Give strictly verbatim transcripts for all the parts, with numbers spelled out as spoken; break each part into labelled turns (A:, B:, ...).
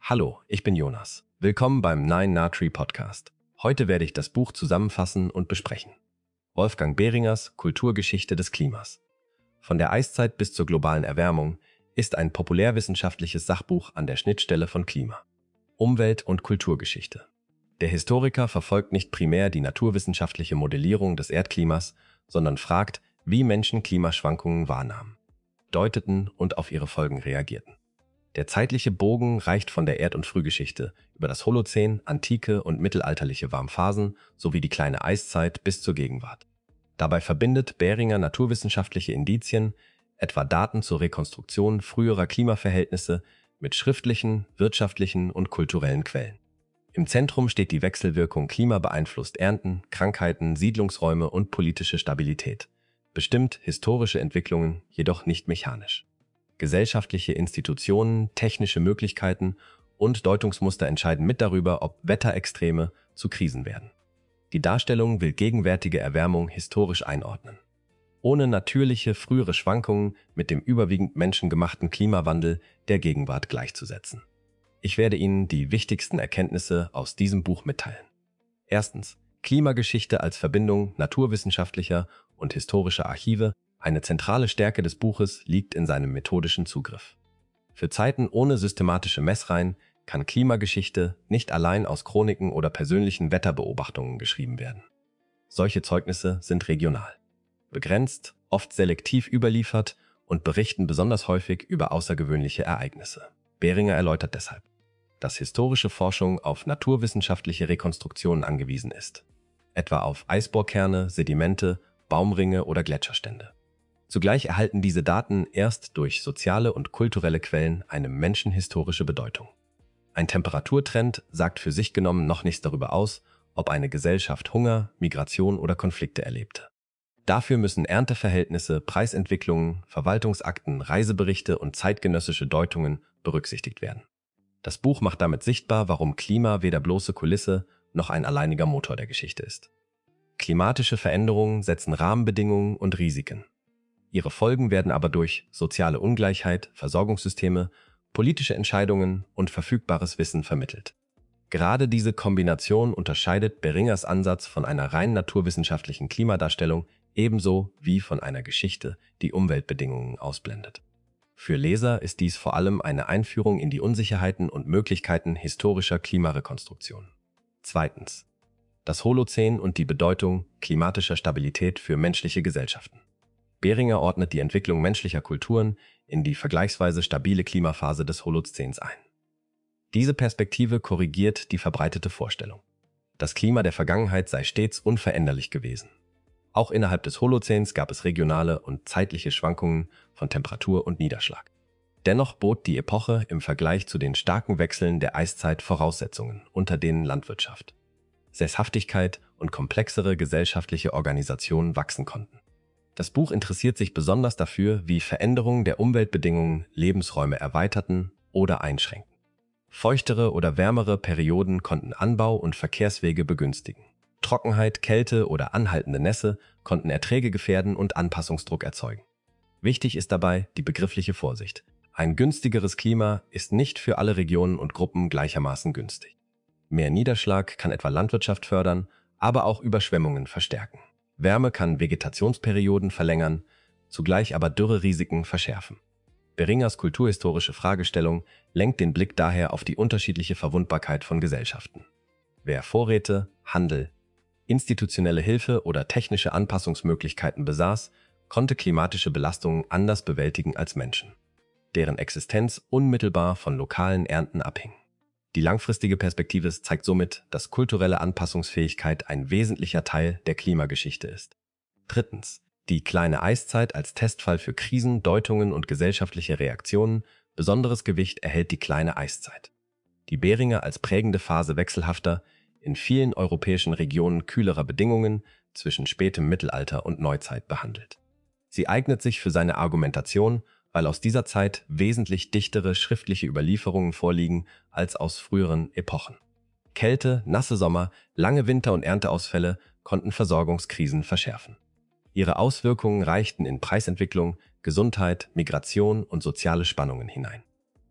A: Hallo, ich bin Jonas. Willkommen beim Nine Natri Podcast. Heute werde ich das Buch zusammenfassen und besprechen. Wolfgang Behringers Kulturgeschichte des Klimas. Von der Eiszeit bis zur globalen Erwärmung ist ein populärwissenschaftliches Sachbuch an der Schnittstelle von Klima, Umwelt und Kulturgeschichte. Der Historiker verfolgt nicht primär die naturwissenschaftliche Modellierung des Erdklimas, sondern fragt, wie Menschen Klimaschwankungen wahrnahmen, deuteten und auf ihre Folgen reagierten. Der zeitliche Bogen reicht von der Erd- und Frühgeschichte über das Holozän, antike und mittelalterliche Warmphasen sowie die kleine Eiszeit bis zur Gegenwart. Dabei verbindet Behringer naturwissenschaftliche Indizien, etwa Daten zur Rekonstruktion früherer Klimaverhältnisse, mit schriftlichen, wirtschaftlichen und kulturellen Quellen. Im Zentrum steht die Wechselwirkung Klima beeinflusst Ernten, Krankheiten, Siedlungsräume und politische Stabilität. Bestimmt historische Entwicklungen, jedoch nicht mechanisch. Gesellschaftliche Institutionen, technische Möglichkeiten und Deutungsmuster entscheiden mit darüber, ob Wetterextreme zu Krisen werden. Die Darstellung will gegenwärtige Erwärmung historisch einordnen, ohne natürliche frühere Schwankungen mit dem überwiegend menschengemachten Klimawandel der Gegenwart gleichzusetzen. Ich werde Ihnen die wichtigsten Erkenntnisse aus diesem Buch mitteilen. Erstens. Klimageschichte als Verbindung naturwissenschaftlicher und historischer Archive. Eine zentrale Stärke des Buches liegt in seinem methodischen Zugriff. Für Zeiten ohne systematische Messreihen kann Klimageschichte nicht allein aus Chroniken oder persönlichen Wetterbeobachtungen geschrieben werden. Solche Zeugnisse sind regional, begrenzt, oft selektiv überliefert und berichten besonders häufig über außergewöhnliche Ereignisse. Behringer erläutert deshalb, dass historische Forschung auf naturwissenschaftliche Rekonstruktionen angewiesen ist, etwa auf Eisbohrkerne, Sedimente, Baumringe oder Gletscherstände. Zugleich erhalten diese Daten erst durch soziale und kulturelle Quellen eine menschenhistorische Bedeutung. Ein Temperaturtrend sagt für sich genommen noch nichts darüber aus, ob eine Gesellschaft Hunger, Migration oder Konflikte erlebte. Dafür müssen Ernteverhältnisse, Preisentwicklungen, Verwaltungsakten, Reiseberichte und zeitgenössische Deutungen berücksichtigt werden. Das Buch macht damit sichtbar, warum Klima weder bloße Kulisse noch ein alleiniger Motor der Geschichte ist. Klimatische Veränderungen setzen Rahmenbedingungen und Risiken. Ihre Folgen werden aber durch soziale Ungleichheit, Versorgungssysteme, politische Entscheidungen und verfügbares Wissen vermittelt. Gerade diese Kombination unterscheidet Behringers Ansatz von einer rein naturwissenschaftlichen Klimadarstellung ebenso wie von einer Geschichte, die Umweltbedingungen ausblendet. Für Leser ist dies vor allem eine Einführung in die Unsicherheiten und Möglichkeiten historischer Klimarekonstruktion. Zweitens. Das Holozän und die Bedeutung klimatischer Stabilität für menschliche Gesellschaften. Behringer ordnet die Entwicklung menschlicher Kulturen in die vergleichsweise stabile Klimaphase des Holozäns ein. Diese Perspektive korrigiert die verbreitete Vorstellung. Das Klima der Vergangenheit sei stets unveränderlich gewesen. Auch innerhalb des Holozäns gab es regionale und zeitliche Schwankungen von Temperatur und Niederschlag. Dennoch bot die Epoche im Vergleich zu den starken Wechseln der Eiszeit Voraussetzungen, unter denen Landwirtschaft, Sesshaftigkeit und komplexere gesellschaftliche Organisationen wachsen konnten. Das Buch interessiert sich besonders dafür, wie Veränderungen der Umweltbedingungen Lebensräume erweiterten oder einschränkten. Feuchtere oder wärmere Perioden konnten Anbau und Verkehrswege begünstigen. Trockenheit, Kälte oder anhaltende Nässe konnten Erträge gefährden und Anpassungsdruck erzeugen. Wichtig ist dabei die begriffliche Vorsicht. Ein günstigeres Klima ist nicht für alle Regionen und Gruppen gleichermaßen günstig. Mehr Niederschlag kann etwa Landwirtschaft fördern, aber auch Überschwemmungen verstärken. Wärme kann Vegetationsperioden verlängern, zugleich aber Dürrerisiken verschärfen. Behringers kulturhistorische Fragestellung lenkt den Blick daher auf die unterschiedliche Verwundbarkeit von Gesellschaften. Wer Vorräte, Handel, institutionelle Hilfe oder technische Anpassungsmöglichkeiten besaß, konnte klimatische Belastungen anders bewältigen als Menschen, deren Existenz unmittelbar von lokalen Ernten abhing. Die langfristige Perspektive zeigt somit, dass kulturelle Anpassungsfähigkeit ein wesentlicher Teil der Klimageschichte ist. Drittens. Die kleine Eiszeit als Testfall für Krisen, Deutungen und gesellschaftliche Reaktionen. Besonderes Gewicht erhält die kleine Eiszeit, die Behringer als prägende Phase wechselhafter, in vielen europäischen Regionen kühlerer Bedingungen zwischen spätem Mittelalter und Neuzeit behandelt. Sie eignet sich für seine Argumentation, weil aus dieser Zeit wesentlich dichtere schriftliche Überlieferungen vorliegen als aus früheren Epochen. Kälte, nasse Sommer, lange Winter und Ernteausfälle konnten Versorgungskrisen verschärfen. Ihre Auswirkungen reichten in Preisentwicklung, Gesundheit, Migration und soziale Spannungen hinein.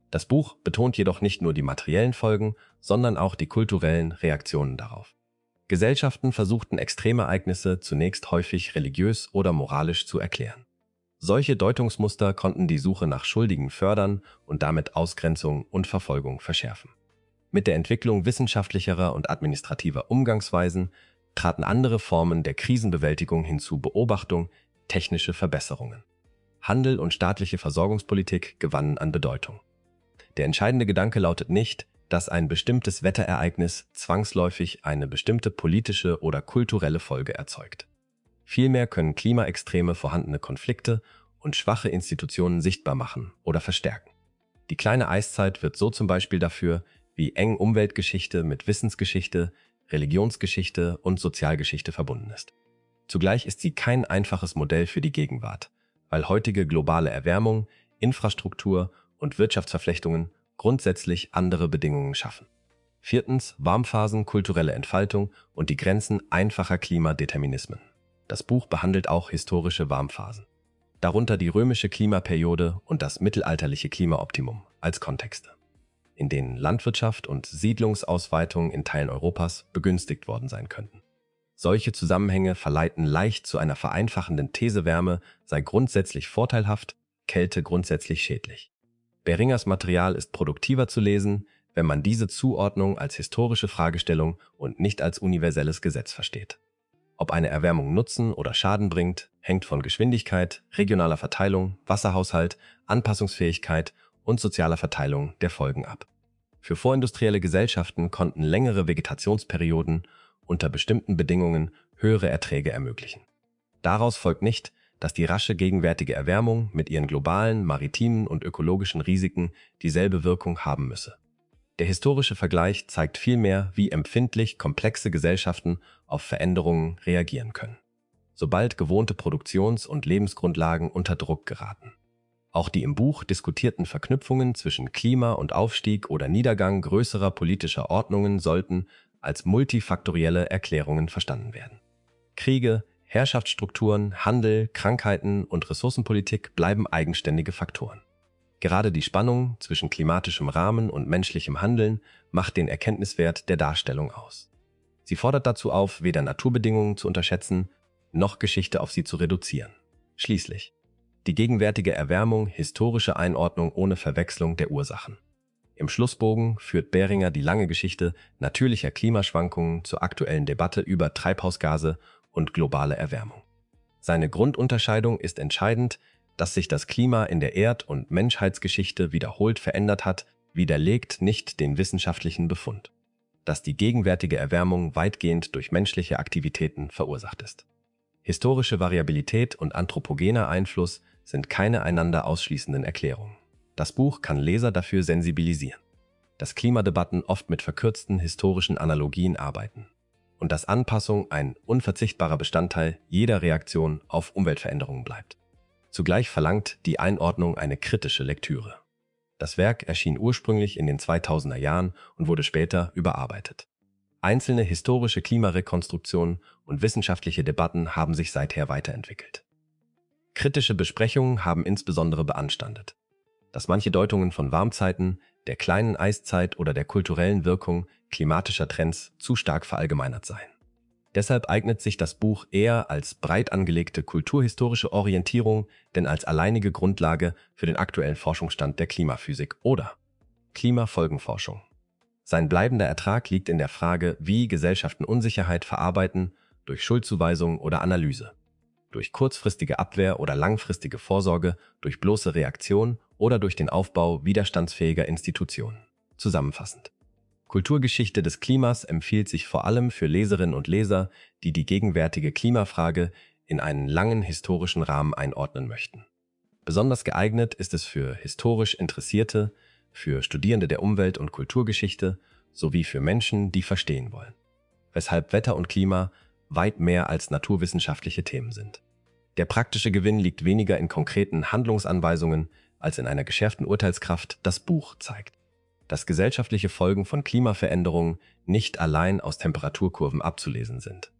A: Das Buch betont jedoch nicht nur die materiellen Folgen, sondern auch die kulturellen Reaktionen darauf. Gesellschaften versuchten Extremereignisse zunächst häufig religiös oder moralisch zu erklären. Solche Deutungsmuster konnten die Suche nach Schuldigen fördern und damit Ausgrenzung und Verfolgung verschärfen. Mit der Entwicklung wissenschaftlicherer und administrativer Umgangsweisen traten andere Formen der Krisenbewältigung hinzu: Beobachtung, technische Verbesserungen. Handel und staatliche Versorgungspolitik gewannen an Bedeutung. Der entscheidende Gedanke lautet nicht, dass ein bestimmtes Wetterereignis zwangsläufig eine bestimmte politische oder kulturelle Folge erzeugt. Vielmehr können Klimaextreme vorhandene Konflikte und schwache Institutionen sichtbar machen oder verstärken. Die kleine Eiszeit wird so zum Beispiel dafür, wie eng Umweltgeschichte mit Wissensgeschichte, Religionsgeschichte und Sozialgeschichte verbunden ist. Zugleich ist sie kein einfaches Modell für die Gegenwart, weil heutige globale Erwärmung, Infrastruktur und Wirtschaftsverflechtungen grundsätzlich andere Bedingungen schaffen. Viertens, Warmphasen, kulturelle Entfaltung und die Grenzen einfacher Klimadeterminismen. Das Buch behandelt auch historische Warmphasen, darunter die römische Klimaperiode und das mittelalterliche Klimaoptimum als Kontexte, in denen Landwirtschaft und Siedlungsausweitung in Teilen Europas begünstigt worden sein könnten. Solche Zusammenhänge verleiten leicht zu einer vereinfachenden These, Wärme sei grundsätzlich vorteilhaft, Kälte grundsätzlich schädlich. Beringers Material ist produktiver zu lesen, wenn man diese Zuordnung als historische Fragestellung und nicht als universelles Gesetz versteht. Ob eine Erwärmung Nutzen oder Schaden bringt, hängt von Geschwindigkeit, regionaler Verteilung, Wasserhaushalt, Anpassungsfähigkeit und sozialer Verteilung der Folgen ab. Für vorindustrielle Gesellschaften konnten längere Vegetationsperioden unter bestimmten Bedingungen höhere Erträge ermöglichen. Daraus folgt nicht, dass die rasche gegenwärtige Erwärmung mit ihren globalen, maritimen und ökologischen Risiken dieselbe Wirkung haben müsse. Der historische Vergleich zeigt vielmehr, wie empfindlich komplexe Gesellschaften auf Veränderungen reagieren können, sobald gewohnte Produktions- und Lebensgrundlagen unter Druck geraten. Auch die im Buch diskutierten Verknüpfungen zwischen Klima und Aufstieg oder Niedergang größerer politischer Ordnungen sollten als multifaktorielle Erklärungen verstanden werden. Kriege, Herrschaftsstrukturen, Handel, Krankheiten und Ressourcenpolitik bleiben eigenständige Faktoren. Gerade die Spannung zwischen klimatischem Rahmen und menschlichem Handeln macht den Erkenntniswert der Darstellung aus. Sie fordert dazu auf, weder Naturbedingungen zu unterschätzen, noch Geschichte auf sie zu reduzieren. Schließlich die gegenwärtige Erwärmung, historische Einordnung ohne Verwechslung der Ursachen. Im Schlussbogen führt Beringer die lange Geschichte natürlicher Klimaschwankungen zur aktuellen Debatte über Treibhausgase und globale Erwärmung. Seine Grundunterscheidung ist entscheidend: dass sich das Klima in der Erd- und Menschheitsgeschichte wiederholt verändert hat, widerlegt nicht den wissenschaftlichen Befund, dass die gegenwärtige Erwärmung weitgehend durch menschliche Aktivitäten verursacht ist. Historische Variabilität und anthropogener Einfluss sind keine einander ausschließenden Erklärungen. Das Buch kann Leser dafür sensibilisieren, dass Klimadebatten oft mit verkürzten historischen Analogien arbeiten und dass Anpassung ein unverzichtbarer Bestandteil jeder Reaktion auf Umweltveränderungen bleibt. Zugleich verlangt die Einordnung eine kritische Lektüre. Das Werk erschien ursprünglich in den zweitausender Jahren und wurde später überarbeitet. Einzelne historische Klimarekonstruktionen und wissenschaftliche Debatten haben sich seither weiterentwickelt. Kritische Besprechungen haben insbesondere beanstandet, dass manche Deutungen von Warmzeiten, der kleinen Eiszeit oder der kulturellen Wirkung klimatischer Trends zu stark verallgemeinert seien. Deshalb eignet sich das Buch eher als breit angelegte kulturhistorische Orientierung denn als alleinige Grundlage für den aktuellen Forschungsstand der Klimaphysik oder Klimafolgenforschung. Sein bleibender Ertrag liegt in der Frage, wie Gesellschaften Unsicherheit verarbeiten, durch Schuldzuweisung oder Analyse, durch kurzfristige Abwehr oder langfristige Vorsorge, durch bloße Reaktion oder durch den Aufbau widerstandsfähiger Institutionen. Zusammenfassend: Kulturgeschichte des Klimas empfiehlt sich vor allem für Leserinnen und Leser, die die gegenwärtige Klimafrage in einen langen historischen Rahmen einordnen möchten. Besonders geeignet ist es für historisch Interessierte, für Studierende der Umwelt- und Kulturgeschichte sowie für Menschen, die verstehen wollen, weshalb Wetter und Klima weit mehr als naturwissenschaftliche Themen sind. Der praktische Gewinn liegt weniger in konkreten Handlungsanweisungen als in einer geschärften Urteilskraft. Das Buch zeigt, dass gesellschaftliche Folgen von Klimaveränderungen nicht allein aus Temperaturkurven abzulesen sind.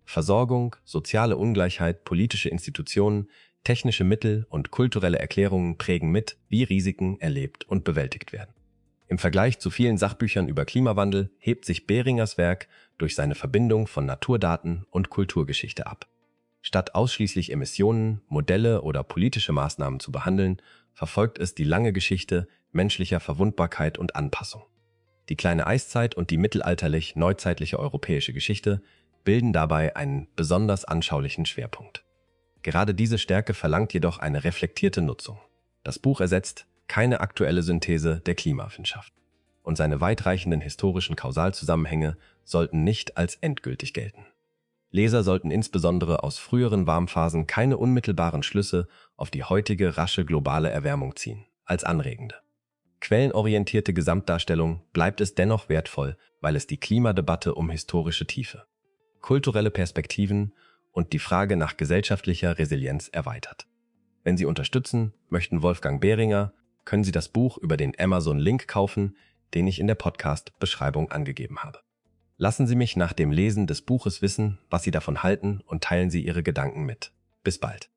A: Versorgung, soziale Ungleichheit, politische Institutionen, technische Mittel und kulturelle Erklärungen prägen mit, wie Risiken erlebt und bewältigt werden. Im Vergleich zu vielen Sachbüchern über Klimawandel hebt sich Beringers Werk durch seine Verbindung von Naturdaten und Kulturgeschichte ab. Statt ausschließlich Emissionen, Modelle oder politische Maßnahmen zu behandeln, verfolgt es die lange Geschichte menschlicher Verwundbarkeit und Anpassung. Die kleine Eiszeit und die mittelalterlich-neuzeitliche europäische Geschichte bilden dabei einen besonders anschaulichen Schwerpunkt. Gerade diese Stärke verlangt jedoch eine reflektierte Nutzung. Das Buch ersetzt keine aktuelle Synthese der Klimawissenschaft. Und seine weitreichenden historischen Kausalzusammenhänge sollten nicht als endgültig gelten. Leser sollten insbesondere aus früheren Warmphasen keine unmittelbaren Schlüsse auf die heutige rasche globale Erwärmung ziehen, als anregende. Quellenorientierte Gesamtdarstellung bleibt es dennoch wertvoll, weil es die Klimadebatte um historische Tiefe, kulturelle Perspektiven und die Frage nach gesellschaftlicher Resilienz erweitert. Wenn Sie unterstützen möchten Wolfgang Behringer, können Sie das Buch über den Amazon-Link kaufen, den ich in der Podcast-Beschreibung angegeben habe. Lassen Sie mich nach dem Lesen des Buches wissen, was Sie davon halten und teilen Sie Ihre Gedanken mit. Bis bald.